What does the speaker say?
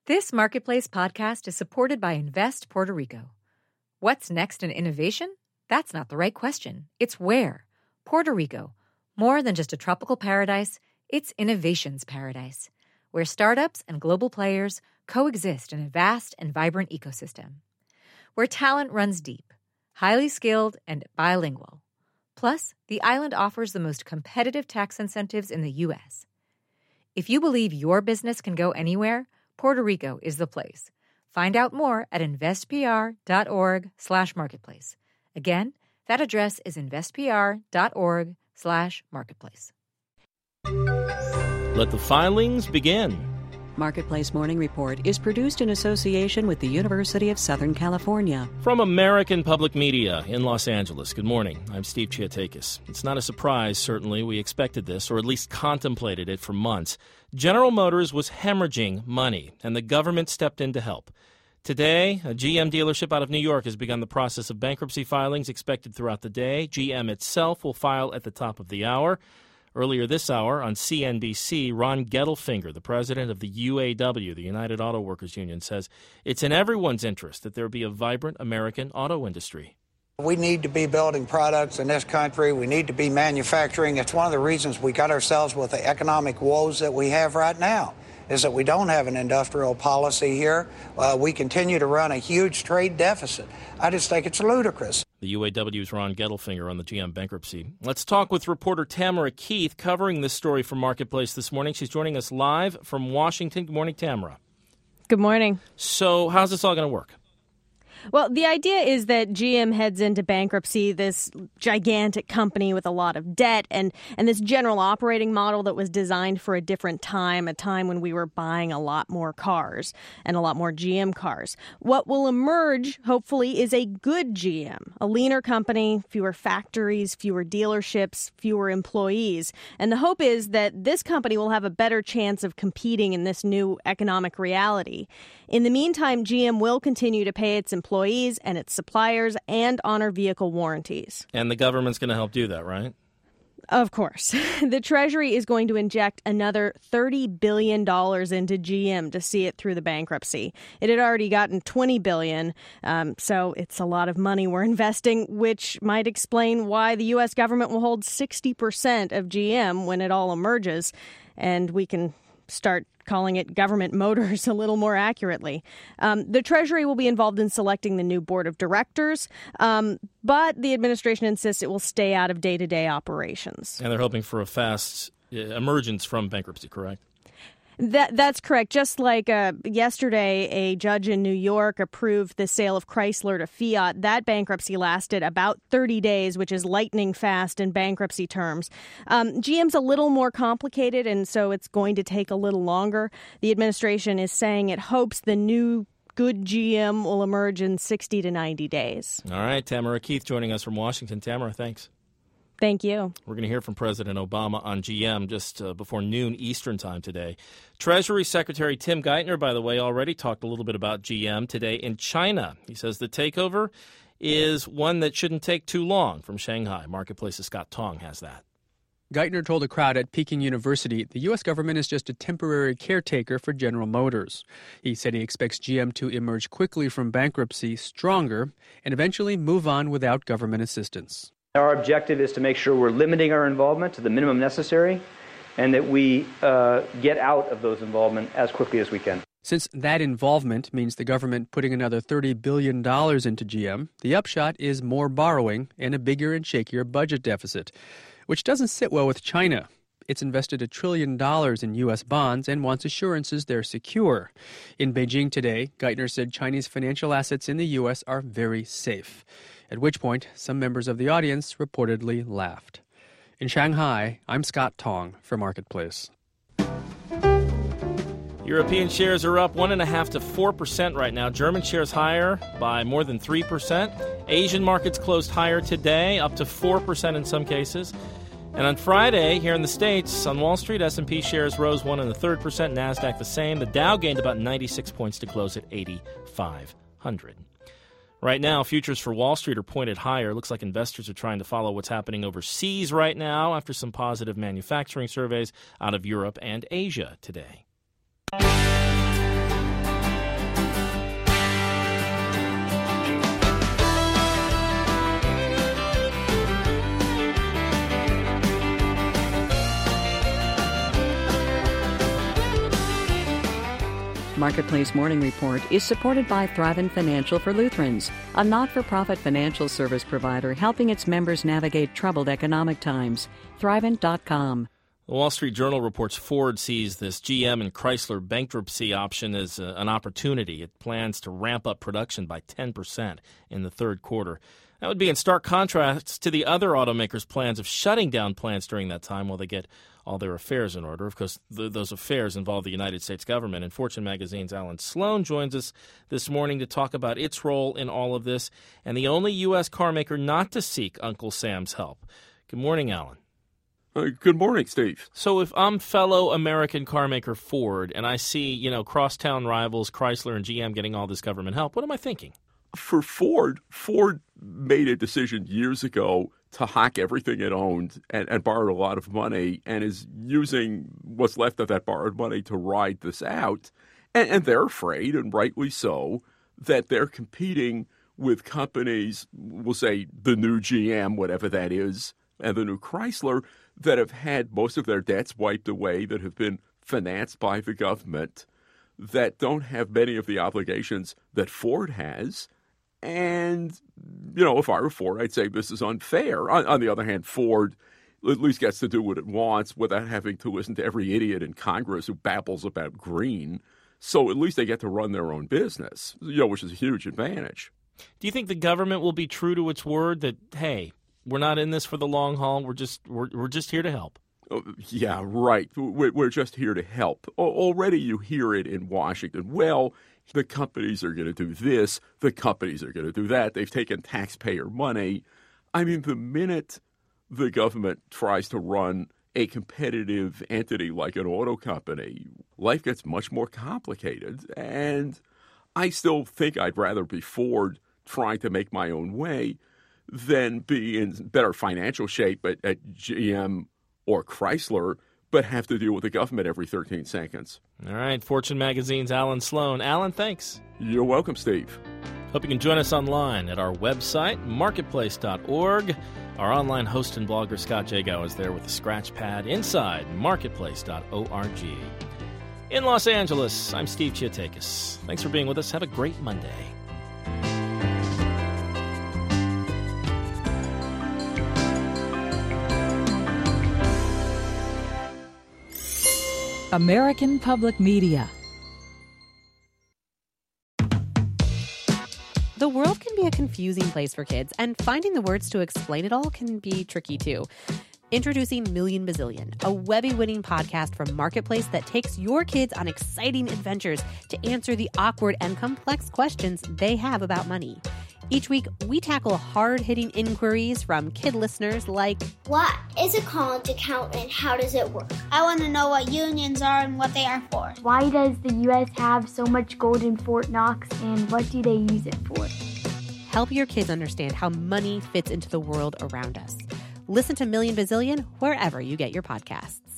This Marketplace podcast is supported by Invest Puerto Rico. What's next in innovation? That's not the right question. It's where. Puerto Rico. More than just a tropical paradise, it's innovation's paradise, where startups and global players coexist in a vast and vibrant ecosystem. Where talent runs deep, highly skilled, and bilingual. Plus, the island offers the most competitive tax incentives in the U.S. If you believe your business can go anywhere, Puerto Rico is the place. Find out more at investpr.org/marketplace. Again, that address is investpr.org/marketplace. Let the filings begin. Marketplace Morning Report is produced in association with the University of Southern California. From American Public Media in Los Angeles, good morning. I'm Steve Chiatakis. It's not a surprise, certainly. We expected this, or at least contemplated it for months. General Motors was hemorrhaging money, and the government stepped in to help. Today, a GM dealership out of New York has begun the process of bankruptcy filings expected throughout the day. GM itself will file at the top of the hour. Earlier this hour on CNBC, Ron Gettelfinger, the president of the UAW, the United Auto Workers Union, says it's in everyone's interest that there be a vibrant American auto industry. We need to be building products in this country. We need to be manufacturing. It's one of the reasons we got ourselves with the economic woes that we have right now, is that we don't have an industrial policy here. We continue to run a huge trade deficit. I just think it's ludicrous. The UAW's Ron Gettelfinger on the GM bankruptcy. Let's talk with reporter Tamara Keith covering this story from Marketplace this morning. She's joining us live from Washington. Good morning, Tamara. Good morning. So how's this all going to work? Well, the idea is that GM heads into bankruptcy, this gigantic company with a lot of debt and this general operating model that was designed for a different time, a time when we were buying a lot more cars and a lot more GM cars. What will emerge, hopefully, is a good GM, a leaner company, fewer factories, fewer dealerships, fewer employees. And the hope is that this company will have a better chance of competing in this new economic reality. In the meantime, GM will continue to pay its employees and its suppliers and honor vehicle warranties. And the government's going to help do that, right? Of course. The Treasury is going to inject another $30 billion into GM to see it through the bankruptcy. It had already gotten $20 billion, so it's a lot of money we're investing, which might explain why the U.S. government will hold 60% of GM when it all emerges, and we can start calling it government motors a little more accurately. The Treasury will be involved in selecting the new board of directors, but the administration insists it will stay out of day-to-day operations. And they're hoping for a fast emergence from bankruptcy, correct? That's correct. Just like yesterday, a judge in New York approved the sale of Chrysler to Fiat. That bankruptcy lasted about 30 days, which is lightning fast in bankruptcy terms. GM's a little more complicated, and so it's going to take a little longer. The administration is saying it hopes the new good GM will emerge in 60 to 90 days. All right, Tamara Keith joining us from Washington. Tamara, thanks. Thank you. We're going to hear from President Obama on GM just before noon Eastern time today. Treasury Secretary Tim Geithner, by the way, already talked a little bit about GM today in China. He says the takeover is one that shouldn't take too long from Shanghai. Marketplace's Scott Tong has that. Geithner told a crowd at Peking University the U.S. government is just a temporary caretaker for General Motors. He said he expects GM to emerge quickly from bankruptcy stronger and eventually move on without government assistance. Our objective is to make sure we're limiting our involvement to the minimum necessary and that we get out of those involvement as quickly as we can. Since that involvement means the government putting another $30 billion into GM, the upshot is more borrowing and a bigger and shakier budget deficit, which doesn't sit well with China. It's invested $1 trillion in U.S. bonds and wants assurances they're secure. In Beijing today, Geithner said Chinese financial assets in the U.S. are very safe, at which point some members of the audience reportedly laughed. In Shanghai, I'm Scott Tong for Marketplace. European shares are up 1.5% to 4% right now. German shares higher by more than 3%. Asian markets closed higher today, up to 4% in some cases. And on Friday, here in the States, on Wall Street, S&P shares rose 1 1/3%, NASDAQ the same. The Dow gained about 96 points to close at 8,500. Right now, futures for Wall Street are pointed higher. Looks like investors are trying to follow what's happening overseas right now after some positive manufacturing surveys out of Europe and Asia today. Marketplace Morning Report is supported by Thrivent Financial for Lutherans, a not-for-profit financial service provider helping its members navigate troubled economic times. Thrivent.com. The Wall Street Journal reports Ford sees this GM and Chrysler bankruptcy option as an opportunity. It plans to ramp up production by 10% in the third quarter. That would be in stark contrast to the other automakers' plans of shutting down plants during that time while they get all their affairs in order. Of course, those affairs involve the United States government. And Fortune magazine's Alan Sloan joins us this morning to talk about its role in all of this and the only U.S. carmaker not to seek Uncle Sam's help. Good morning, Alan. Good morning, Steve. So if I'm fellow American carmaker Ford and I see, crosstown rivals Chrysler and GM getting all this government help, what am I thinking? For Ford made a decision years ago to hack everything it owned and borrowed a lot of money and is using what's left of that borrowed money to ride this out. And they're afraid, and rightly so, that they're competing with companies, we'll say the new GM, whatever that is, and the new Chrysler, that have had most of their debts wiped away, that have been financed by the government, that don't have many of the obligations that Ford has. And, if I were Ford, I'd say this is unfair. On the other hand, Ford at least gets to do what it wants without having to listen to every idiot in Congress who babbles about green. So at least they get to run their own business, which is a huge advantage. Do you think the government will be true to its word that, hey, we're not in this for the long haul, we're just here to help? Yeah, right. We're just here to help. Already you hear it in Washington. Well, the companies are going to do this. The companies are going to do that. They've taken taxpayer money. I mean, the minute the government tries to run a competitive entity like an auto company, life gets much more complicated. And I still think I'd rather be Ford trying to make my own way than be in better financial shape at GM or Chrysler, but have to deal with the government every 13 seconds. All right, Fortune magazine's Alan Sloan. Alan, thanks. You're welcome, Steve. Hope you can join us online at our website, marketplace.org. Our online host and blogger, Scott Jagow, is there with the scratch pad inside marketplace.org. In Los Angeles, I'm Steve Chiatakis. Thanks for being with us. Have a great Monday. American Public Media. The world can be a confusing place for kids, and finding the words to explain it all can be tricky too. Introducing Million Bazillion, a Webby-winning podcast from Marketplace that takes your kids on exciting adventures to answer the awkward and complex questions they have about money. Each week, we tackle hard-hitting inquiries from kid listeners like, what is a college account and how does it work? I want to know what unions are and what they are for. Why does the U.S. have so much gold in Fort Knox and what do they use it for? Help your kids understand how money fits into the world around us. Listen to Million Bazillion wherever you get your podcasts.